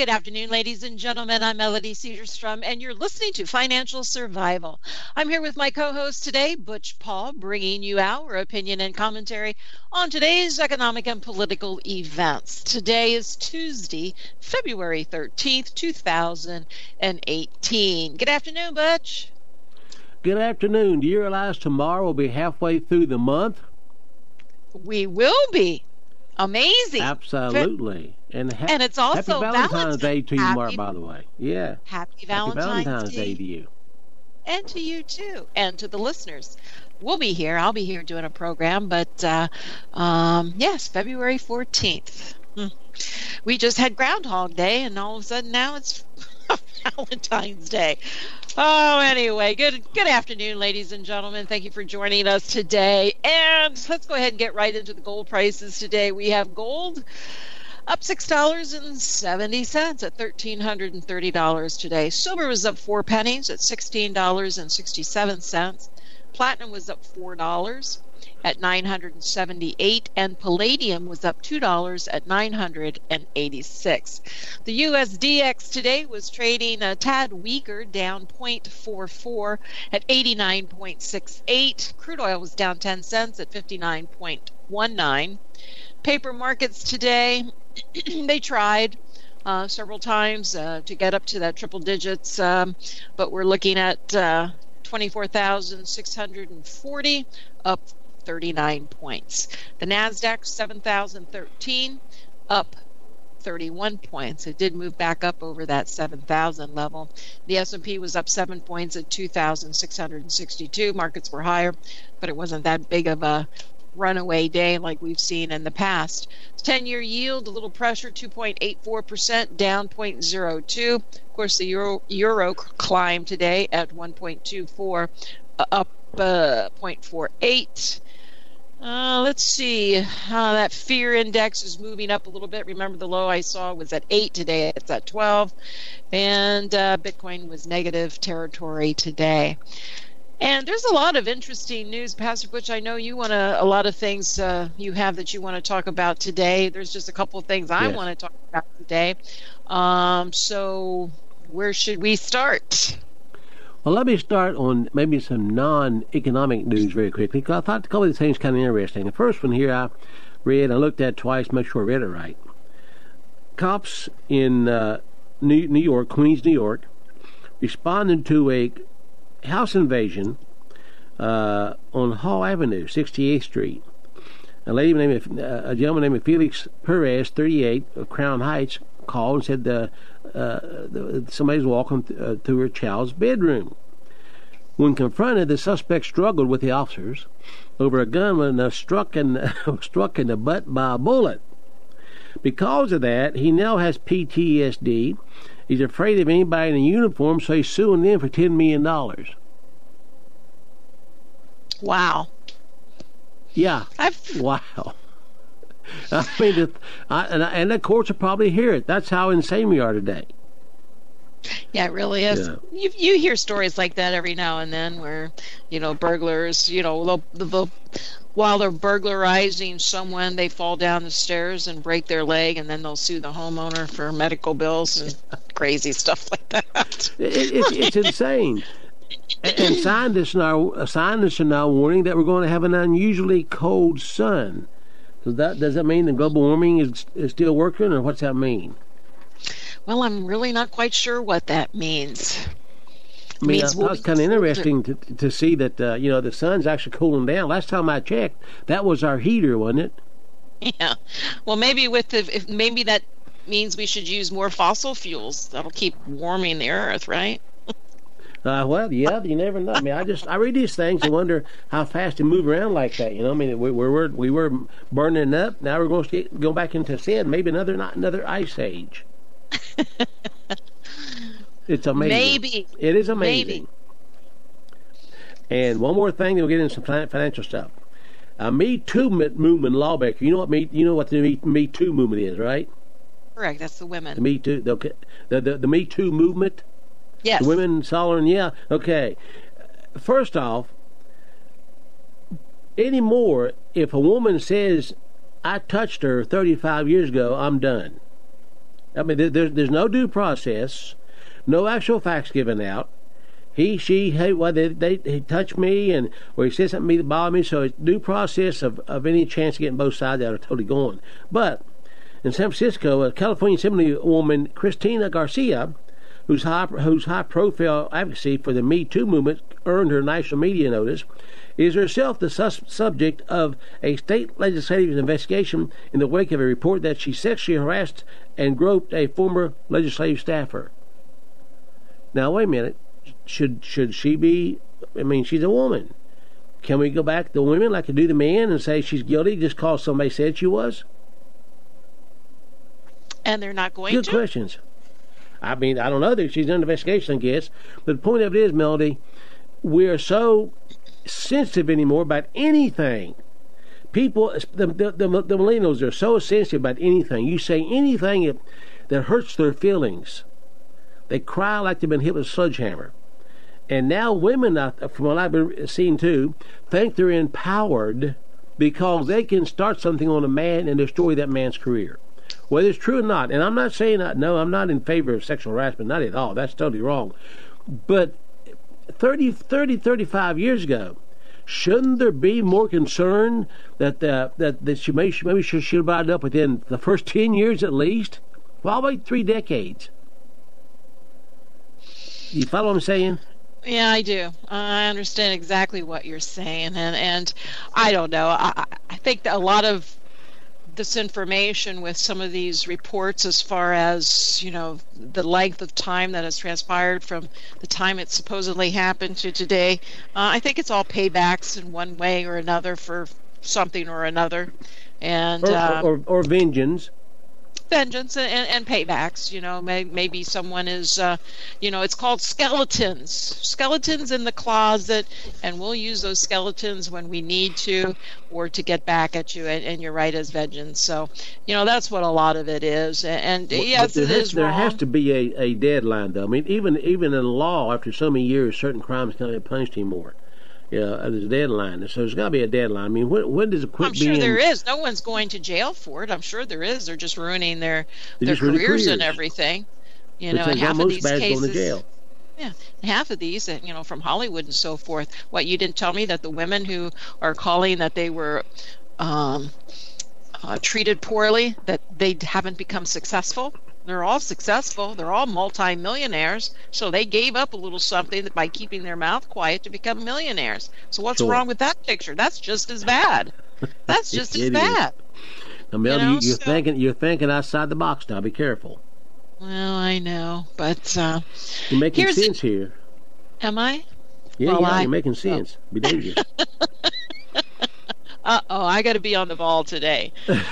Good afternoon, ladies and gentlemen. I'm Melody Cedarstrom, and you're listening to Financial Survival. I'm here with my co-host today, Butch Paul, bringing you our opinion and commentary on today's economic and political events. Today is Tuesday, February 13th, 2018. Good afternoon, Butch. Good afternoon. Do you realize tomorrow will be halfway through the month? We will be. Amazing. Absolutely. And it's also Happy Valentine's Day to you, Mark, by the way. Yeah. Happy Valentine's Day to you. And to you, too. And to the listeners. We'll be here. I'll be here doing a program. But, yes, February 14th. We just had Groundhog Day, and all of a sudden now it's Valentine's Day. Oh, anyway, good afternoon, ladies and gentlemen. Thank you for joining us today. And let's go ahead and get right into the gold prices today. We have gold up $6.70 at $1,330 today. Silver was up 4 pennies at $16.67. Platinum was up $4 at $978, and palladium was up $2 at $986. The USDX today was trading a tad weaker, down 0.44 at 89.68. Crude oil was down 10 cents at 59.19. Paper markets today, they tried several times to get up to that triple digits, but we're looking at 24,640, up 39 points. The NASDAQ 7,013, up 31 points. It did move back up over that 7,000 level. The S&P was up 7 points at 2,662. Markets were higher, but it wasn't that big of a runaway day like we've seen in the past. 10-year yield, a little pressure, 2.84%, down 0.02. Of course, the euro climbed today at 1.24, up 0.48. Let's see. That fear index is moving up a little bit. Remember, the low I saw was at 8 today. It's at 12. And Bitcoin was negative territory today. And there's a lot of interesting news, Pastor Butch. I know you want a lot of things you have that you want to talk about today. There's just a couple of things I want to talk about today. So where should we start? Well, let me start on maybe some non-economic news very quickly, because I thought a couple of these things kind of interesting. The first one here I read, I looked at twice, make sure I read it right. Cops in New York, Queens, New York, responded to a house invasion on Hall Avenue, 68th Street. A gentleman named Felix Perez, 38, of Crown Heights, called and said somebody's walking through her child's bedroom. When confronted, the suspect struggled with the officers over a gun and struck in the butt by a bullet. Because of that, he now has PTSD. He's afraid of anybody in a uniform, so he's suing them for $10 million. Wow. Yeah. Wow. I mean, and the courts will probably hear it. That's how insane we are today. Yeah, it really is. Yeah. You hear stories like that every now and then where, burglars, while they're burglarizing someone, they fall down the stairs and break their leg, and then they'll sue the homeowner for medical bills and crazy stuff like that. It's insane. And scientists are now warning that we're going to have an unusually cold sun. Does that mean the global warming is still working, or what's that mean? Well, I'm really not quite sure what that means. I mean, it's kind of interesting to see that the sun's actually cooling down. Last time I checked, that was our heater, wasn't it? Yeah. Well, maybe maybe that means we should use more fossil fuels. That'll keep warming the earth, right? Well, yeah, you never know. I mean, I read these things and wonder how fast they move around like that. I mean, we were burning up. Now we're going to go back into sin. Maybe another ice age. It's amazing. Maybe it is amazing. Maybe. And one more thing, then we'll get into some financial stuff. Me Too movement, Lawbaker. You know what the Me Too movement is, right? Correct. That's the women. The Me Too. The Me Too movement. Yes. The women hollering, yeah. Okay. First off, anymore, if a woman says, I touched her 35 years ago, I'm done. I mean, there's no due process, no actual facts given out. He, she, hey, well, they touched me, or he said something to me that bothered me. So it's due process of any chance of getting both sides out are totally gone. But in San Francisco, a California Assembly woman, Cristina Garcia, whose high profile advocacy for the Me Too movement earned her national media notice, is herself the subject of a state legislative investigation in the wake of a report that she sexually harassed and groped a former legislative staffer. Now, wait a minute. Should she be? I mean, she's a woman. Can we go back to the women like to do the men and say she's guilty just because somebody said she was? And they're not going to? Good questions. I mean, I don't know that she's done an investigation, I guess. But the point of it is, Melody, we're so sensitive anymore about anything. People, the millennials are so sensitive about anything. You say anything that hurts their feelings, they cry like they've been hit with a sledgehammer. And now women, from what I've been seeing too, think they're empowered because they can start something on a man and destroy that man's career. Whether it's true or not, and I'm not saying no, I'm not in favor of sexual harassment, not at all. That's totally wrong. But 35 years ago, shouldn't there be more concern that she maybe should have brought it up within the first 10 years at least? Well, wait 3 decades. You follow what I'm saying? Yeah, I do. I understand exactly what you're saying, and I don't know. I think that a lot of this information with some of these reports, as far as the length of time that has transpired from the time it supposedly happened to today, I think it's all paybacks in one way or another for something or another, and or vengeance. Vengeance and paybacks. Maybe someone is, it's called skeletons in the closet, and we'll use those skeletons when we need to, or to get back at you. And you're right, as vengeance. So, that's what a lot of it is. And yes, it is wrong. There has to be a deadline, though. I mean, even in law, after so many years, certain crimes can't be punished anymore. There's a deadline. So there's got to be a deadline. I mean, when does it quit being... I'm sure there is. No one's going to jail for it. I'm sure there is. They're just ruining their careers and everything. And half of these cases... Going to jail. Yeah, half of these, from Hollywood and so forth. What, you didn't tell me that the women who are calling that they were treated poorly, that they haven't become successful? They're all successful. They're all multi-millionaires. So they gave up a little something by keeping their mouth quiet to become millionaires. So what's wrong with that picture? That's just as bad. That's just as bad. Now, Mel, you're thinking outside the box now. Be careful. Well, I know, but you're making sense here. Am I? Yeah, you're making sense. Be dangerous. I got to be on the ball today.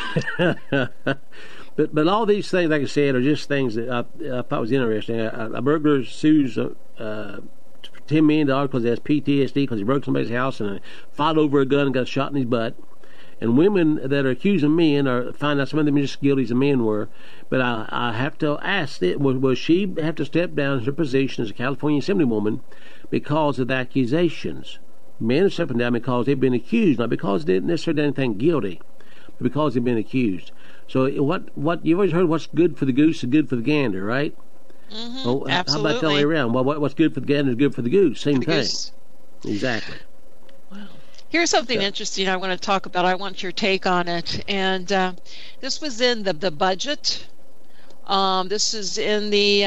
But all these things, like I said, are just things that I thought was interesting. A burglar sues $10 million because he has PTSD because he broke somebody's house and fought over a gun and got shot in his butt. And women that are accusing men find out some of them are just guilty as the men were. But I have to ask, will she have to step down in her position as a California Assemblywoman because of the accusations? Men are stepping down because they've been accused, not because they didn't necessarily do anything guilty, but because they've been accused. So what you've always heard, what's good for the goose is good for the gander, right? Mm-hmm, well, absolutely. How about the other way around? Well, what's good for the gander is good for the goose. Same thing. Goose. Exactly. Wow. Here's something interesting I want to talk about. I want your take on it. And this was in the budget. This is in the...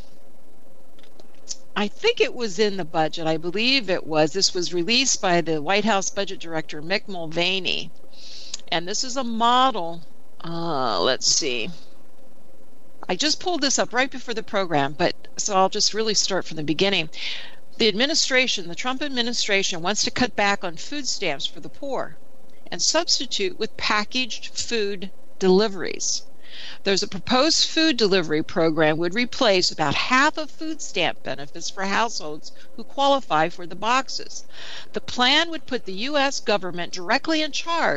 I think it was in the budget. I believe it was. This was released by the White House Budget Director, Mick Mulvaney. And this is a model. Let's see. I just pulled this up right before the program, so I'll just really start from the beginning. The Trump administration wants to cut back on food stamps for the poor and substitute with packaged food deliveries. There's a proposed food delivery program would replace about half of food stamp benefits for households who qualify for the boxes. The plan would put the U.S. government directly in charge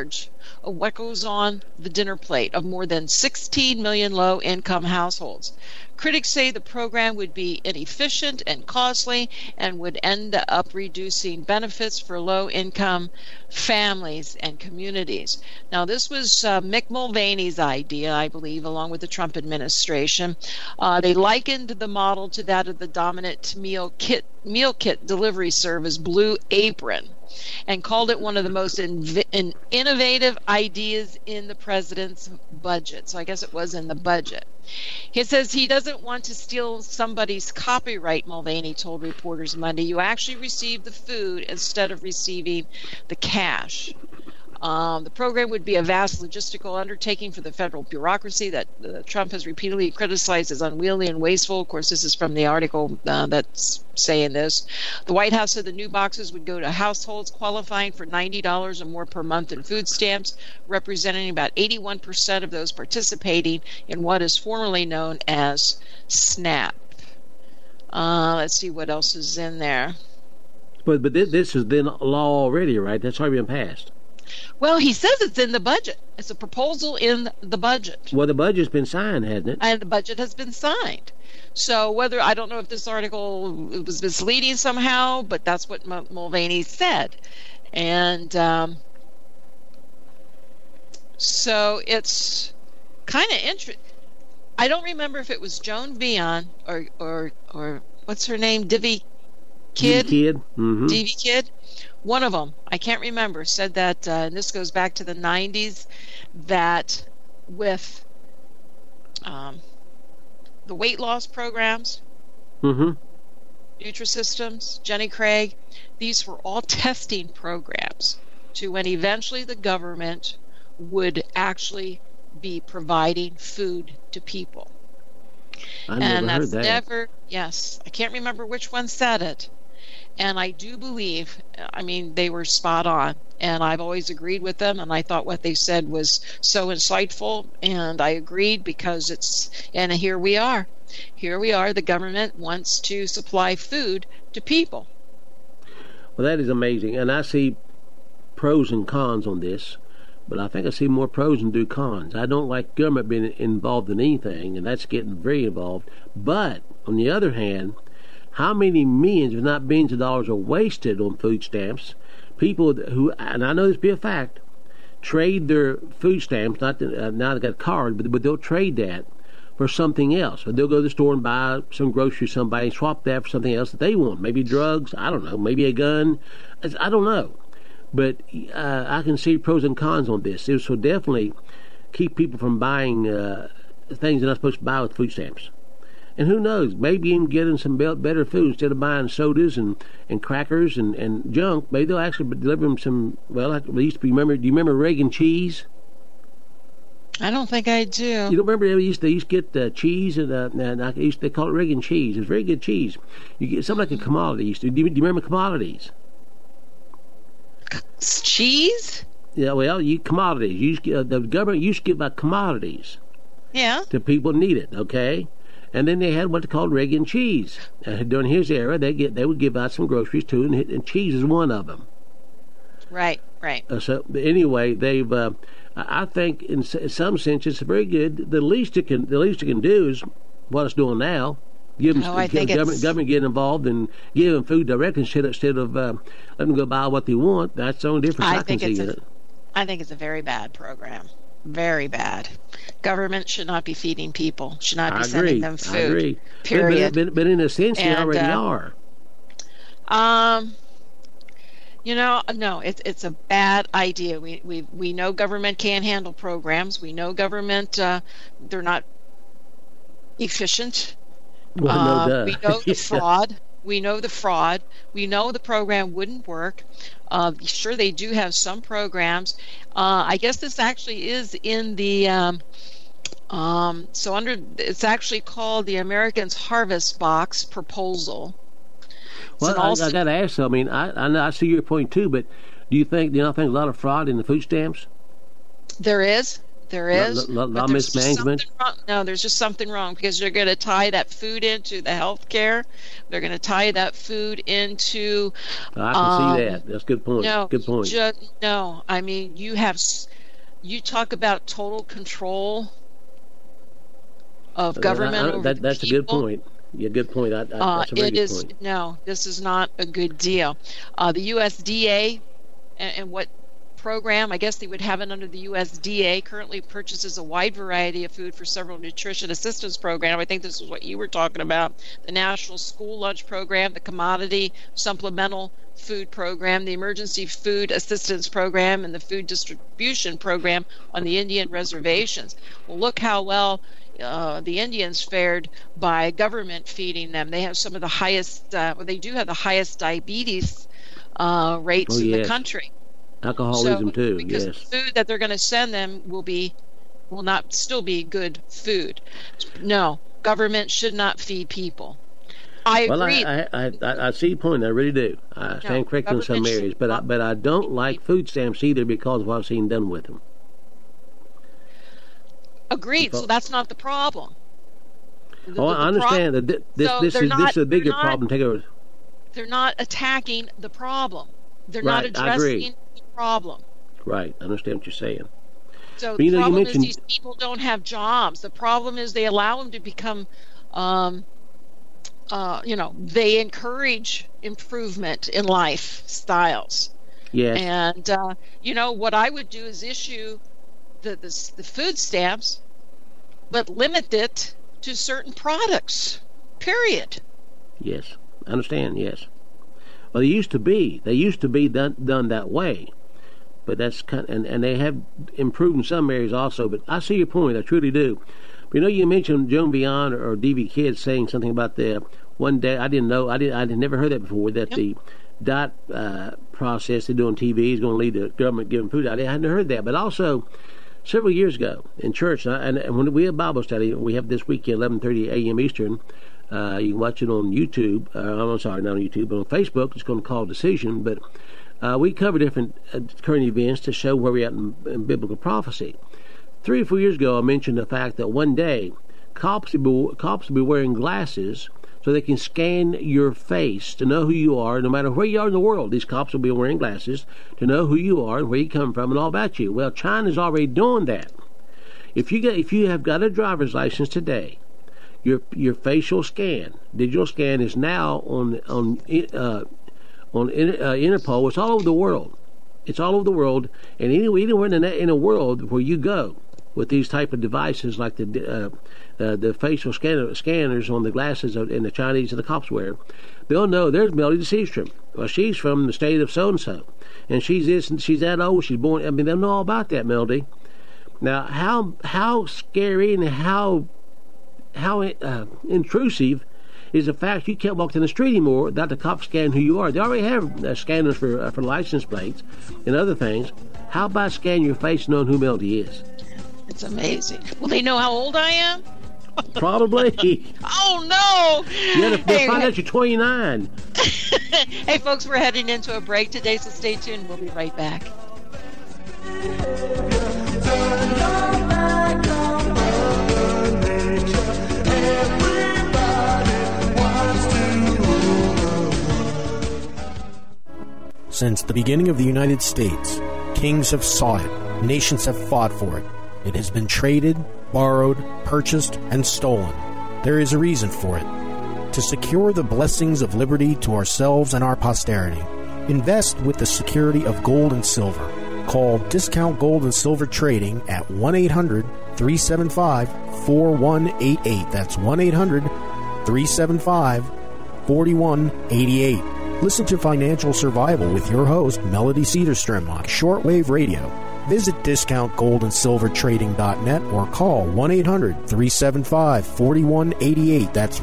of what goes on the dinner plate of more than 16 million low-income households. Critics say the program would be inefficient and costly and would end up reducing benefits for low-income families and communities. Now, this was Mick Mulvaney's idea, I believe, along with the Trump administration. They likened the model to that of the dominant meal kit delivery service Blue Apron, and called it one of the most innovative ideas in the president's budget. So I guess it was in the budget. He says he doesn't want to steal somebody's copyright, Mulvaney told reporters Monday. You actually receive the food instead of receiving the cash. The program would be a vast logistical undertaking for the federal bureaucracy that Trump has repeatedly criticized as unwieldy and wasteful. Of course, this is from the article that's saying this. The White House said the new boxes would go to households qualifying for $90 or more per month in food stamps, representing about 81% of those participating in what is formerly known as SNAP. Let's see what else is in there. But this is then law already, right? That's already been passed. Well, he says it's in the budget. It's a proposal in the budget. Well, the budget's been signed, hasn't it? And the budget has been signed. So I don't know if this article was misleading somehow, but that's what Mulvaney said. And so it's kind of interesting. I don't remember if it was Joan Vion or what's her name, Divi Kid? Mm-hmm. Divi Kid. One of them, I can't remember, said that, and this goes back to the 90s, that with the weight loss programs, Nutrisystems, Jenny Craig, these were all testing programs to when eventually the government would actually be providing food to people. I never heard that. Yes, I can't remember which one said it. And I do believe, they were spot on, and I've always agreed with them, and I thought what they said was so insightful, and I agreed because and here we are. Here we are, the government wants to supply food to people. Well, that is amazing, and I see pros and cons on this, but I think I see more pros than do cons. I don't like government being involved in anything, and that's getting very involved. But, on the other hand, how many millions, if not billions of dollars are wasted on food stamps? People who, and I know this to be a fact, trade their food stamps, now they got a card, but they'll trade that for something else. Or they'll go to the store and buy some groceries somebody and swap that for something else that they want. Maybe drugs, I don't know, maybe a gun, I don't know. But I can see pros and cons on this. This will definitely keep people from buying things they're not supposed to buy with food stamps. And who knows, maybe even getting some better food instead of buying sodas and crackers and junk. Maybe they'll actually deliver them some, well, like they used to be, do you remember Reagan cheese? I don't think I do. You don't remember they used to get cheese, and they call it Reagan cheese. It's very good cheese. You get something like a commodity. Do you remember commodities? Cheese? Yeah, well, commodities. The government used to give out commodities. Yeah. To people who need it, okay? And then they had what they called Reagan cheese. During his era, they would give out some groceries too, and cheese is one of them. Right. So anyway, they've. I think in some sense it's very good. The least it can do is what it's doing now. Give them government getting involved and give them food directly instead of letting them go buy what they want. That's the only difference I can see in it. I think it's a very bad program. Very bad. Government should not be feeding people. Should not be sending them food. I agree. Period. But in a sense, they already are. No, it's a bad idea. We know government can't handle programs. We know government they're not efficient. Well, we know the fraud. We know the fraud. We know the program wouldn't work. Sure, they do have some programs. I guess this actually is in the it's actually called the Americans Harvest Box proposal. Well, I got to ask. I mean, I see your point too, but do you not think a lot of fraud in the food stamps? There is. A lot of mismanagement. No, there's just something wrong because they're going to tie that food into the health care. They're going to tie that food into. I can see that. That's a good point. No, good point. No, I mean you have. you talk about total control of government over that's the people. a good point. Yeah, good point. That's a very good point. No, this is not a good deal. The USDA and what program, I guess they would have it under the USDA, currently purchases a wide variety of food for several nutrition assistance programs. I think this is what you were talking about. The National School Lunch Program, the Commodity Supplemental Food Program, the Emergency Food Assistance Program, and the Food Distribution Program on the Indian reservations. Well, look how well the Indians fared by government feeding them. They have some of the highest, they do have the highest diabetes rates in the country. Alcoholism too, because yes. the food that they're going to send them will not still be good food. No, government should not feed people. I agree. I see your point. I really do. I stand corrected in some areas, but I don't like food stamps either because of what I've seen done with them. Agreed. So that's not the problem. I understand that this is a bigger problem. Take over. They're not attacking the problem. They're not addressing the problem. Right. I understand what you're saying. So the problem is these people don't have jobs. The problem is they allow them to become, they encourage improvement in lifestyles. Yes. And, what I would do is issue the food stamps, but limit it to certain products, period. Yes. I understand, yes. Well, they used to be done that way, but that's and they have improved in some areas also. But I see your point, I truly do. But you mentioned Joan Beyond or D.B. Kidd saying something about the one day. I didn't know. I never heard that before. That the diet process they do on TV is going to lead to government giving food out. I hadn't heard that. But also, several years ago in church, and when we have Bible study, we have this weekend 11:30 a.m. Eastern. You can watch it on YouTube. I'm sorry, not on YouTube, but on Facebook. It's going to call Decision. But we cover different current events to show where we're at in biblical prophecy. 3 or 4 years ago, I mentioned the fact that one day cops will be wearing glasses so they can scan your face to know who you are, no matter where you are in the world. These cops will be wearing glasses to know who you are and where you come from and all about you. Well, China's already doing that. If you have got a driver's license today, your facial scan, digital scan, is now on Interpol. It's all over the world. It's all over the world, and anywhere in the world where you go with these type of devices like the facial scanners on the glasses in the Chinese and the cops wear, they'll know there's Melody Seastrom. Well, she's from the state of so and so, and she's this and she's that old. She's born. I mean, they'll know all about that, Melody. Now, how scary and how intrusive is the fact you can't walk down the street anymore without the cops scanning who you are. They already have scanners for license plates and other things. How about scanning your face knowing who Melody is? It's amazing. Will they know how old I am? Probably. Oh, no! Yeah, they'll find out you're 29. Hey, folks, we're heading into a break today, so stay tuned. We'll be right back. Since the beginning of the United States, kings have sought it, nations have fought for it. It has been traded, borrowed, purchased, and stolen. There is a reason for it. To secure the blessings of liberty to ourselves and our posterity, invest with the security of gold and silver. Call Discount Gold and Silver Trading at 1-800-375-4188. That's 1-800-375-4188. Listen to Financial Survival with your host, Melody Cedarstrom, on shortwave radio. Visit discountgoldandsilvertrading.net or call 1-800-375-4188. That's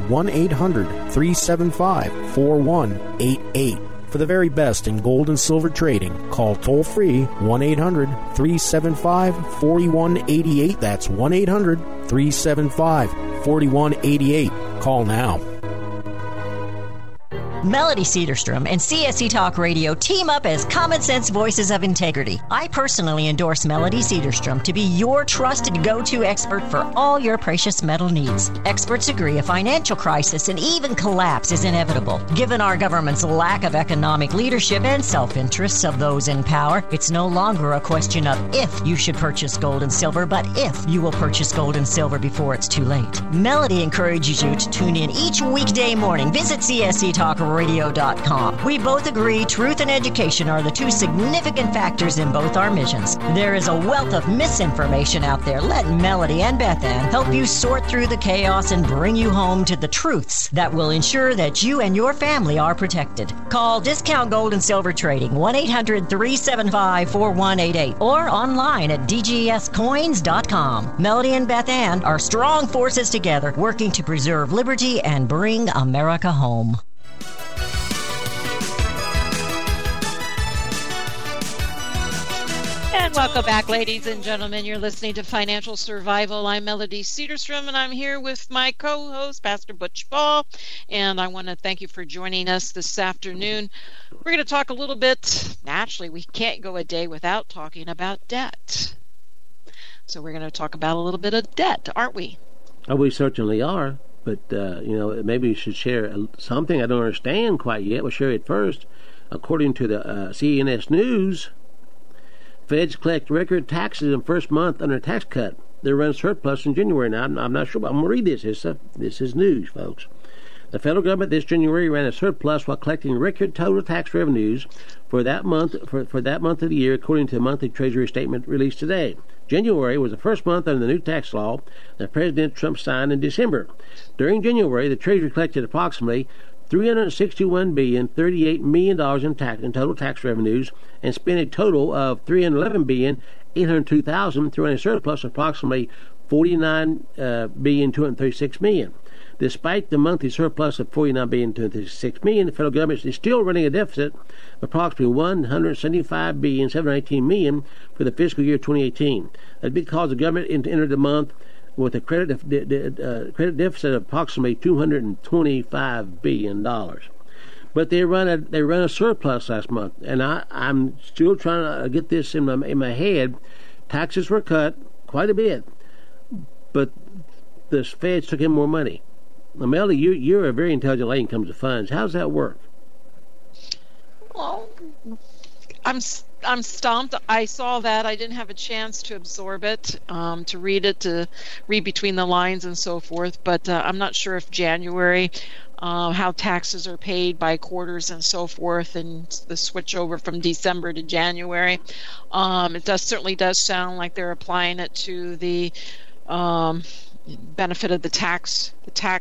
1-800-375-4188. For the very best in gold and silver trading, call toll-free 1-800-375-4188. That's 1-800-375-4188. Call now. Melody Cedarstrom and CSC Talk Radio team up as common sense voices of integrity. I personally endorse Melody Cedarstrom to be your trusted go-to expert for all your precious metal needs. Experts agree a financial crisis and even collapse is inevitable. Given our government's lack of economic leadership and self-interests of those in power, it's no longer a question of if you should purchase gold and silver, but if you will purchase gold and silver before it's too late. Melody encourages you to tune in each weekday morning. Visit csctalkradio.com. We both agree truth and education are the two significant factors in both our missions. There is a wealth of misinformation out there. Let Melody and Beth Ann help you sort through the chaos and bring you home to the truths that will ensure that you and your family are protected. Call Discount Gold and Silver Trading 1-800-375-4188 or online at dgscoins.com. Melody and Beth Ann are strong forces together working to preserve liberty and bring America home. And welcome back, ladies and gentlemen. You're listening to Financial Survival. I'm Melody Cedarstrom, and I'm here with my co-host, Pastor Butch Ball. And I want to thank you for joining us this afternoon. We're going to talk a little bit. Naturally, we can't go a day without talking about debt. So we're going to talk about a little bit of debt, aren't we? Oh, we certainly are. But, maybe we should share something I don't understand quite yet. We'll share it first. According to the CNS News, feds collect record taxes in first month under tax cut. They run surplus in January. Now, I'm not sure, but I'm going to read this. This is news, folks. The federal government this January ran a surplus while collecting record total tax revenues for that month for that month of the year, according to the monthly Treasury statement released today. January was the first month under the new tax law that President Trump signed in December. During January, the Treasury collected approximately $361.038 billion in total tax revenues and spent a total of $311.802 billion, throwing a surplus of approximately $49.236 billion. Despite the monthly surplus of $49.236 billion, the federal government is still running a deficit of approximately $175.718 billion for the fiscal year 2018. That's because the government entered the month with a credit deficit of approximately $225 billion. But they run a surplus last month, and I'm still trying to get this in my head. Taxes were cut quite a bit, but the feds took in more money. Now, Melody, you're a very intelligent lady when it comes to funds. How does that work? Well, I'm stumped. I saw that. I didn't have a chance to absorb it, to read it, to read between the lines and so forth. But I'm not sure if January, how taxes are paid by quarters and so forth, and the switch over from December to January. It certainly does sound like they're applying it to the benefit of the tax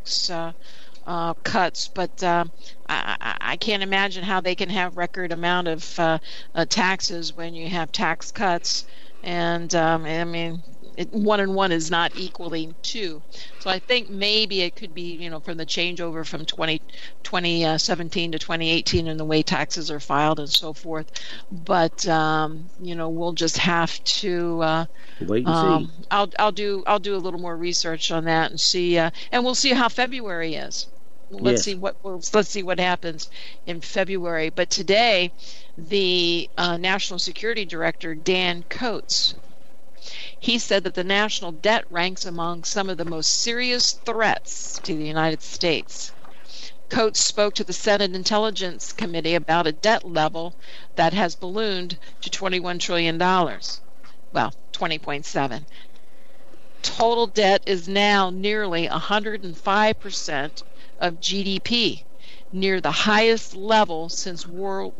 cuts, but I can't imagine how they can have record amount of taxes when you have tax cuts, and one and one is not equaling two. So I think maybe it could be, from the changeover from 2017 to 2018 and the way taxes are filed and so forth. But we'll just have to wait and see. I'll do a little more research on that and see, and we'll see how February is. Let's see what happens in February. But today, the National Security Director, Dan Coats, he said that the national debt ranks among some of the most serious threats to the United States. Coats spoke to the Senate Intelligence Committee about a debt level that has ballooned to $21 trillion. Well, 20.7. Total debt is now nearly 105% of GDP, near the highest level since World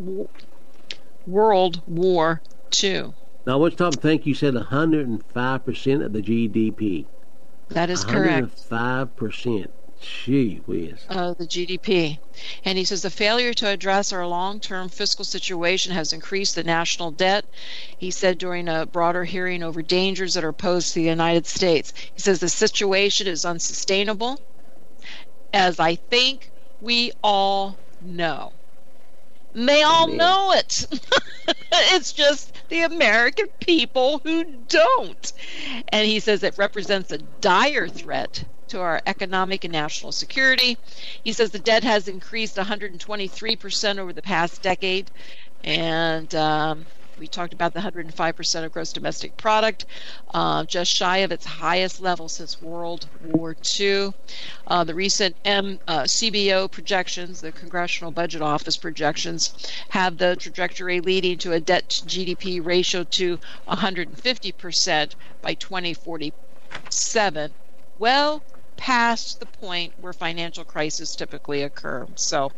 War II. Now, what's top? Think you said 105% of the GDP. That is correct. 105%. Gee whiz. Of the GDP. And he says the failure to address our long-term fiscal situation has increased the national debt. He said during a broader hearing over dangers that are posed to the United States. He says the situation is unsustainable, as I think we all know. And they all know it. It's just the American people who don't. And he says it represents a dire threat to our economic and national security. He says the debt has increased 123% over the past decade, and we talked about the 105% of gross domestic product, just shy of its highest level since World War II. The recent CBO projections, the Congressional Budget Office projections, have the trajectory leading to a debt to GDP ratio to 150% by 2047. Well past the point where financial crises typically occur. So,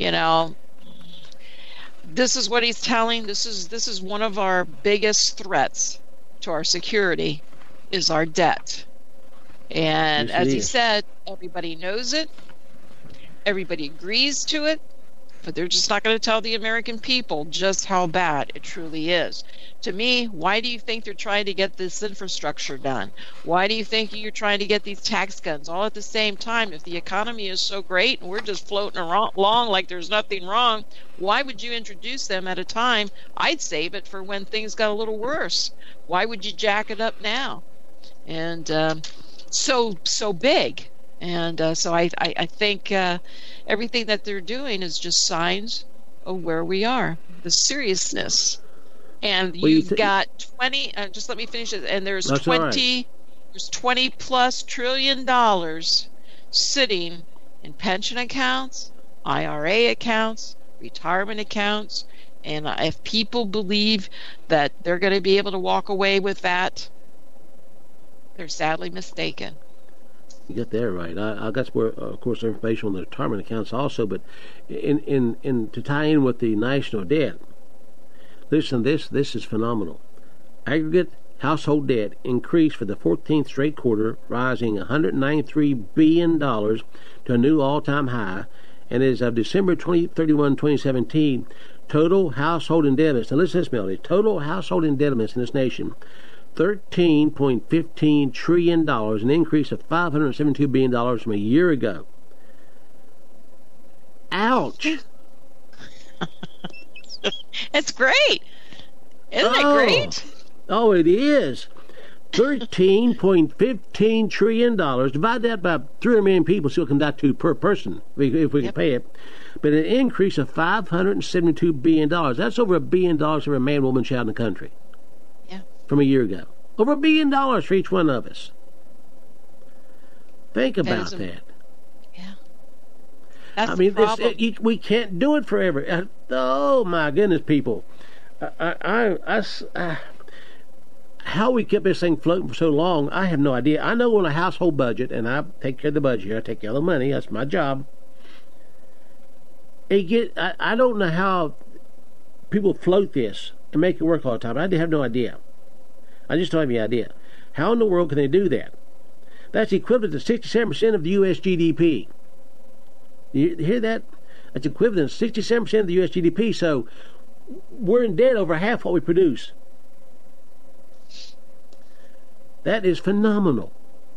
this is what he's telling. This is one of our biggest threats to our security is our debt. And yes, as he said, everybody knows it. Everybody agrees to it. But they're just not going to tell the American people just how bad it truly is. To me, why do you think they're trying to get this infrastructure done? Why do you think you're trying to get these tax cuts all at the same time? If the economy is so great and we're just floating along like there's nothing wrong, why would you introduce them at a time? I'd save it for when things got a little worse. Why would you jack it up now? And so big. And so I think everything that they're doing is just signs of where we are, the seriousness. And you've got 20. Just let me finish it. And there's That's 20. Right. There's $20+ trillion sitting in pension accounts, IRA accounts, retirement accounts. And if people believe that they're going to be able to walk away with that, they're sadly mistaken. You got that right. I got more, of course, information on the retirement accounts also, but in to tie in with the national debt. Listen, this is phenomenal. Aggregate household debt increased for the 14th straight quarter, rising $193 billion to a new all-time high. And as of December 31, 2017, total household indebtedness. Now listen to this, Melody. Total household indebtedness in this nation, $13.15 trillion, an increase of $572 billion from a year ago. Ouch! It's great. Isn't it great? Oh, it is. $13.15 trillion. Divide that by 300 million people, see what it comes out to per person, if we can pay it. But an increase of $572 billion. That's over $1 billion for every man, woman, child in the country. Yeah. From a year ago. Over $1 billion for each one of us. Think about that. Yeah. That's I mean, the problem. we can't do it forever. Oh my goodness, people! How we kept this thing floating for so long, I have no idea. I know on a household budget, and I take care of the budget here. I take care of the money. That's my job. I don't know how people float this and make it work all the time. I have no idea. I just don't have any idea. How in the world can they do that? That's equivalent to 67% of the U.S. GDP. You hear that? That's equivalent to 67% of the U.S. GDP. So we're in debt over half what we produce. That is phenomenal.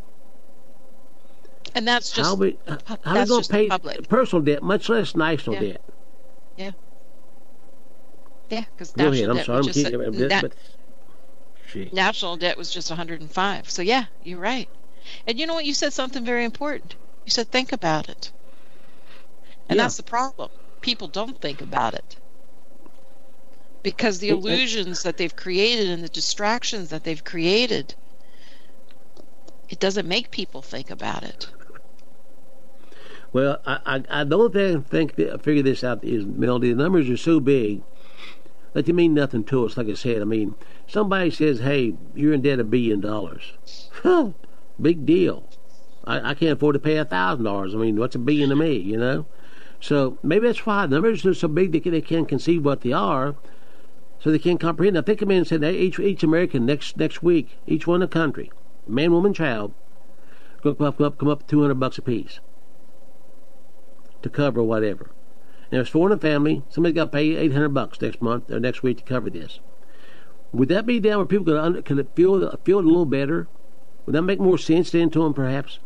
And that's just how we going to pay personal debt, much less national debt. Yeah. Yeah, because Go ahead. I'm sorry. National debt was just 105. So yeah, you're right. And you know what? You said something very important. You said think about it. And that's the problem. People don't think about it. Because the illusions that they've created and the distractions that they've created, it doesn't make people think about it. Well, I don't figure this out is, Melody, the numbers are so big that they mean nothing to us. Like I said, I mean, somebody says, hey, you're in debt $1 billion. Big deal. I can't afford to pay $1,000. I mean, what's $1 billion to me, you know? So maybe that's why the numbers are so big they can't conceive what they are, so they can't comprehend. Now, think of me and said, hey, each American next week, each one in the country, man, woman, child, come up $200 a piece to cover whatever. And if it's 4 in a family, somebody's got to pay $800 next month or next week to cover this. Would that be down where people could feel it a little better? Would that make more sense then to them, perhaps?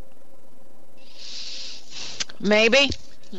Maybe.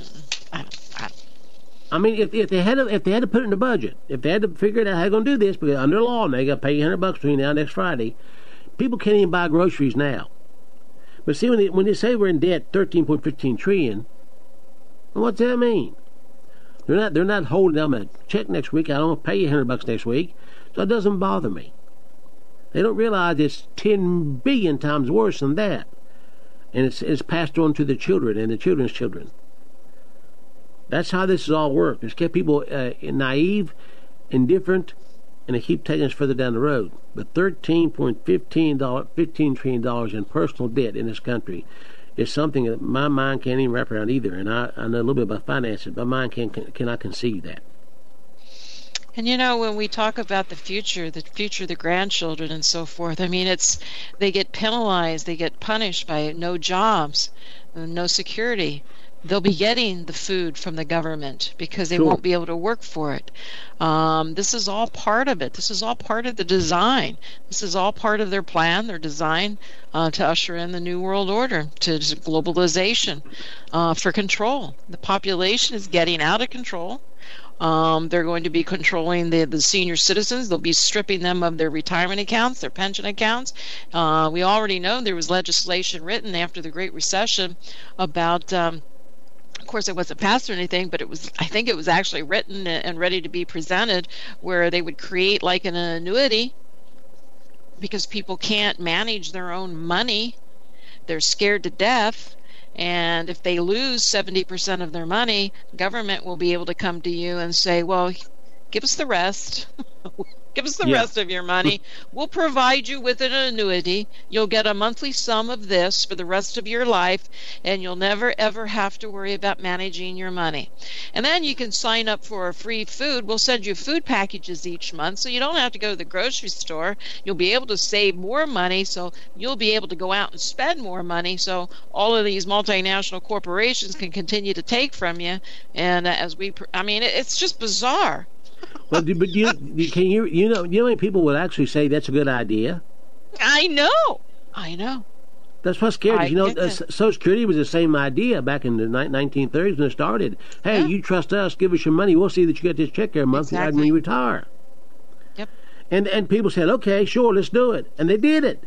I mean, if they had to put it in the budget, if they had to figure out how they're going to do this, because under law, they got to pay $100 between now and next Friday. People can't even buy groceries now. But see, when they say we're in debt 13.15 trillion, what's that mean? They're not holding them a check next week. I don't pay you $100 next week, so it doesn't bother me. They don't realize it's 10 billion times worse than that, and it's passed on to the children and the children's children. That's how this has all worked. It's kept people naive, indifferent, and they keep taking us further down the road. But $15 trillion in personal debt in this country is something that my mind can't even wrap around either. And I know a little bit about finances, but my mind cannot conceive that. And when we talk about the future, the grandchildren and so forth, I mean, they get penalized, they get punished by no jobs, no security. They'll be getting the food from the government because they won't be able to work for it. This is all part of it. This is all part of the design. This is all part of their plan, their design to usher in the New World Order, to globalization, for control. The population is getting out of control. They're going to be controlling the senior citizens. They'll be stripping them of their retirement accounts, their pension accounts. We already know there was legislation written after the Great Recession about of course, it wasn't passed or anything, but I think it was actually written and ready to be presented, where they would create like an annuity because people can't manage their own money. They're scared to death. And if they lose 70% of their money, government will be able to come to you and say, well, give us the rest. Give us the rest of your money. We'll provide you with an annuity. You'll get a monthly sum of this for the rest of your life, and you'll never, ever have to worry about managing your money. And then you can sign up for free food. We'll send you food packages each month, so you don't have to go to the grocery store. You'll be able to save more money, so you'll be able to go out and spend more money, so all of these multinational corporations can continue to take from you. And it's just bizarre. Well, but you know how many people would actually say that's a good idea? I know. That's what's scary. Social Security was the same idea back in the 1930s when it started. Hey, you trust us, give us your money, we'll see that you get this check every month when you retire. Yep. And people said, okay, sure, let's do it. And they did it.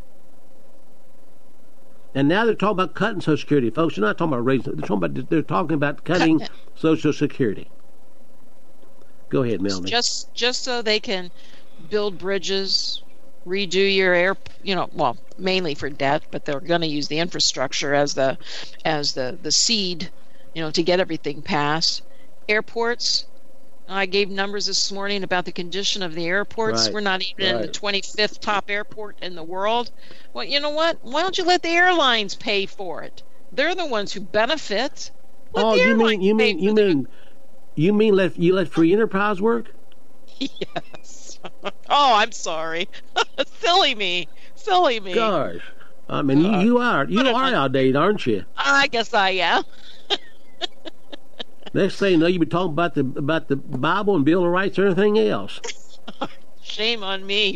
And now they're talking about cutting Social Security, folks. They're not talking about raising it. They're talking about cutting Social Security. Go ahead, Melanie. Just so they can build bridges, redo your mainly for debt, but they're going to use the infrastructure as the seed, to get everything passed. Airports. I gave numbers this morning about the condition of the airports. We're not even in the 25th top airport in the world. Well, you know what? Why don't you let the airlines pay for it? They're the ones who benefit. You mean let free enterprise work? Yes. Oh, I'm sorry. Silly me. Gosh, I mean you are outdated, aren't you? I guess I am. Next thing you know, you'll be talking about the Bible and Bill of Rights or anything else. Shame on me.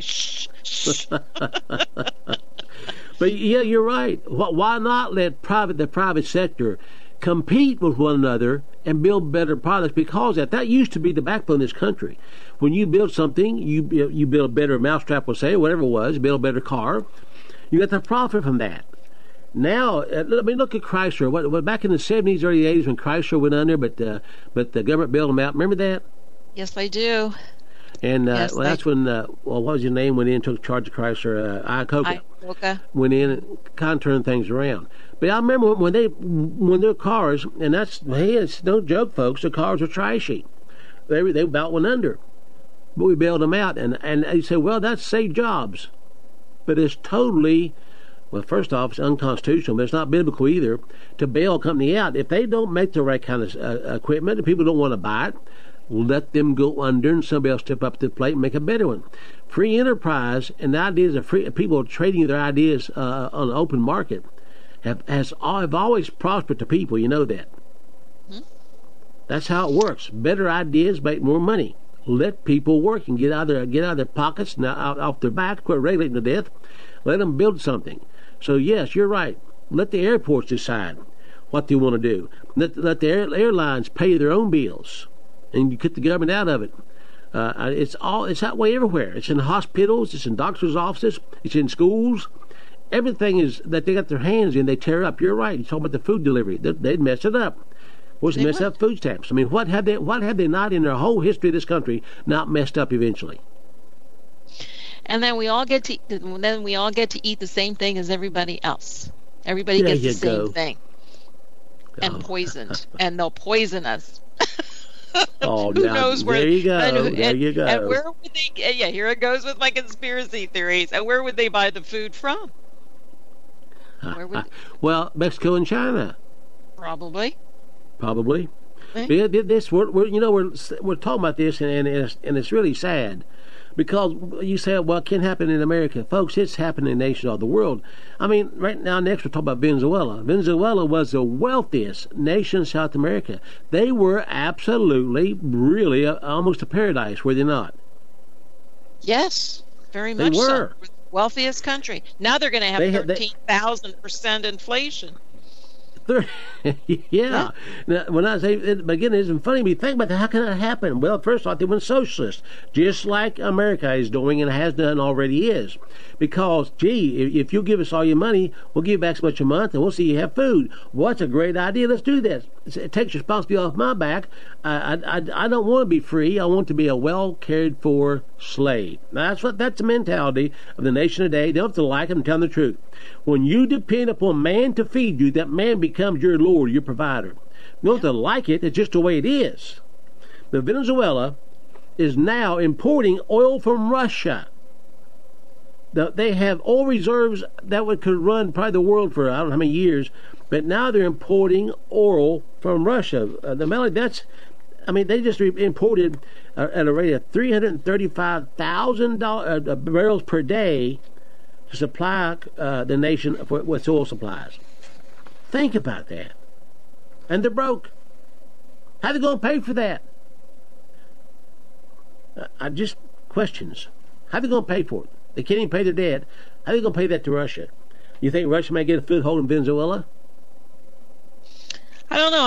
But yeah, you're right. Why not let the private sector compete with one another and build better products? Because that used to be the backbone of this country. When you build something, you build a better mousetrap, we'll say, whatever it was, build a better car, you got the profit from that. Now, look at Chrysler. What back in the 70s, early 80s when Chrysler went under, but the government bailed them out. Remember that? Yes, I do. And that's when what was your name? Went in and took charge of Chrysler. Iacocca went in and kind of turned things around. But I remember when their cars, and it's no joke, folks. The cars were trashy. They about went under, but we bailed them out, and they said, well, that's saved jobs, but it's totally. Well, first off, it's unconstitutional, but it's not biblical either to bail a company out. If they don't make the right kind of equipment and people don't want to buy it, let them go under and somebody else step up to the plate and make a better one. Free enterprise and the ideas of people trading their ideas on an open market have always prospered to people. You know that. Mm-hmm. That's how it works. Better ideas make more money. Let people work and get out of their pockets and off their back, quit regulating to death. Let them build something. So yes, you're right. Let the airports decide what they want to do. Let the airlines pay their own bills, and you cut the government out of it. It's that way everywhere. It's in hospitals. It's in doctors' offices. It's in schools. everything is that they got their hands in, they tear up. You're right. You're talking about the food delivery. They'd mess it up. They mess up food stamps. I mean, what have they not in their whole history of this country not messed up eventually? And then we all get to eat the same thing as everybody else. Everybody gets the same thing. And poisoned. And they'll poison us. Oh, who knows where? There you go. There you go. And where would they? Yeah, here it goes with my conspiracy theories. And where would they buy the food from? Well, Mexico and China. Probably. We're talking about this, and it's really sad. Because you say, well, it can't happen in America. Folks, it's happening in nations all over the world. I mean, right now, next we're talking about Venezuela. Venezuela was the wealthiest nation in South America. They were absolutely, really, almost a paradise, were they not? Now very much so. They were. Wealthiest country. Now they're going to have 13,000% inflation. Yeah. Now, when I say it, again, it isn't funny, but think about that. How can that happen? Well, first off, they went socialist, just like America is doing and has done already is. Because, gee, if you give us all your money, we'll give you back so much a month, and we'll see you have food. What's a great idea? Let's do this. It takes responsibility off my back. I don't want to be free. I want to be a well cared for slave. Now, that's the mentality of the nation today. They don't have to like them and tell them the truth. When you depend upon man to feed you, that man becomes your Lord, your provider. You don't have to like it. It's just the way it is. But Venezuela is now importing oil from Russia. They have oil reserves that could run probably the world for I don't know how many years, but now they're importing oil from Russia. They just imported at a rate of 335,000 barrels per day to supply the nation with oil supplies. Think about that. And they're broke. How are they going to pay for that? Just questions. How are they going to pay for it? They can't even pay their debt. How are they going to pay that to Russia? You think Russia may get a foothold in Venezuela? I don't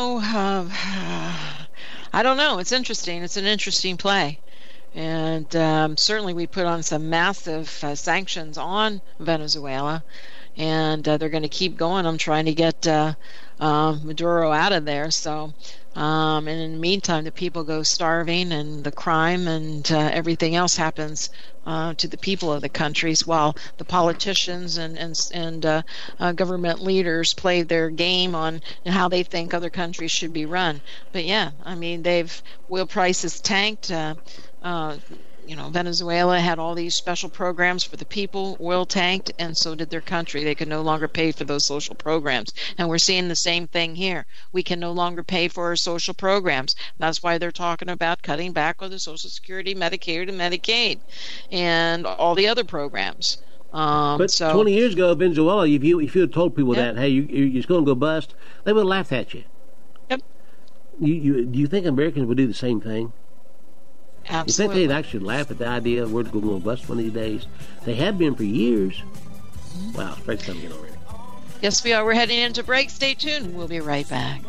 know. It's interesting. It's an interesting play. And certainly we put on some massive sanctions on Venezuela. And they're going to keep going. I'm trying to get Maduro out of there. So, and in the meantime, the people go starving, and the crime and everything else happens to the people of the countries, while the politicians and government leaders play their game on how they think other countries should be run. But yeah, I mean, oil prices tanked. Venezuela had all these special programs for the people, oil tanked, and so did their country. They could no longer pay for those social programs. And we're seeing the same thing here. We can no longer pay for our social programs. That's why they're talking about cutting back on the Social Security, Medicare, and Medicaid, and all the other programs. But 20 years ago, Venezuela, if you had told people that, hey, you're going to go bust, they would have laughed at you. Yep. Do you think Americans would do the same thing? Absolutely. You think they'd actually laugh at the idea of we're going to bust one of these days? They have been for years. Wow, break's coming in already. Yes, we are. We're heading into break. Stay tuned. We'll be right back.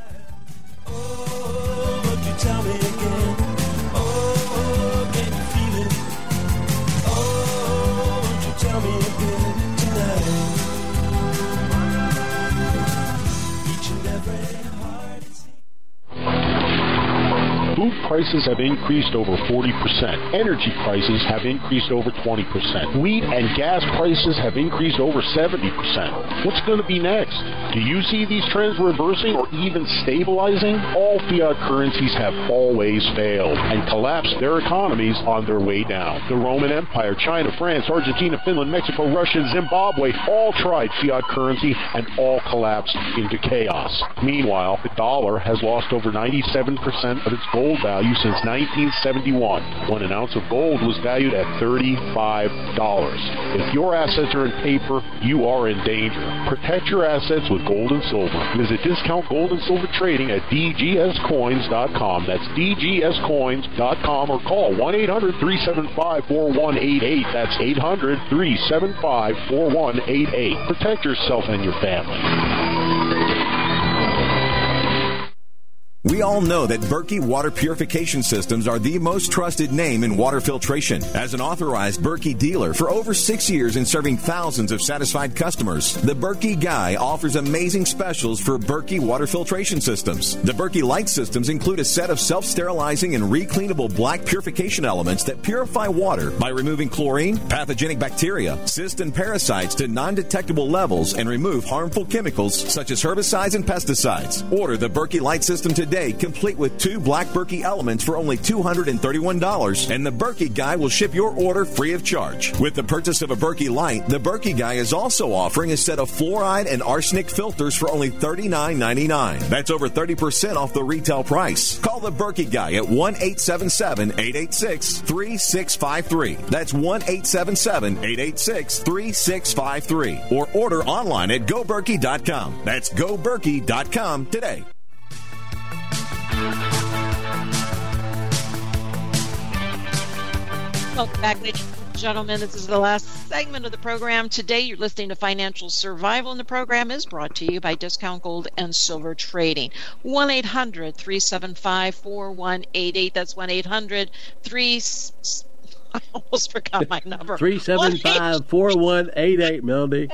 Oh, won't you tell me again? Oh, can you feel it? Oh, won't you tell me again tonight? Each and every heart is... Food prices have increased over 40%. Energy prices have increased over 20%. Wheat and gas prices have increased over 70%. What's going to be next? Do you see these trends reversing or even stabilizing? All fiat currencies have always failed and collapsed their economies on their way down. The Roman Empire, China, France, Argentina, Finland, Mexico, Russia, Zimbabwe all tried fiat currency and all collapsed into chaos. Meanwhile, the dollar has lost over 97% of its gold value since 1971, when an ounce of gold was valued at $35. If your assets are in paper, you are in danger. Protect your assets with gold and silver. Visit Discount Gold and Silver Trading at dgscoins.com. That's dgscoins.com, or call 1-800-375-4188. That's 800-375-4188. Protect yourself and your family. We all know that Berkey Water Purification Systems are the most trusted name in water filtration. As an authorized Berkey dealer for over 6 years and serving thousands of satisfied customers, the Berkey Guy offers amazing specials for Berkey Water Filtration Systems. The Berkey Light Systems include a set of self-sterilizing and recleanable black purification elements that purify water by removing chlorine, pathogenic bacteria, cysts, and parasites to non-detectable levels and remove harmful chemicals such as herbicides and pesticides. Order the Berkey Light System today, complete with 2 black Berkey elements for only $231, and the Berkey Guy will ship your order free of charge. With the purchase of a Berkey Light, the Berkey Guy is also offering a set of fluoride and arsenic filters for only $39.99. That's over 30% off the retail price. Call the Berkey Guy at 1-877-886-3653. That's 1-877-886-3653. Or order online at GoBerkey.com. That's GoBerkey.com today. Welcome back, ladies and gentlemen. This is the last segment of the program. Today, you're listening to Financial Survival, and the program is brought to you by Discount Gold and Silver Trading. 1-800-375-4188. That's 1-800-3... I almost forgot my number. 375-4188, Melody.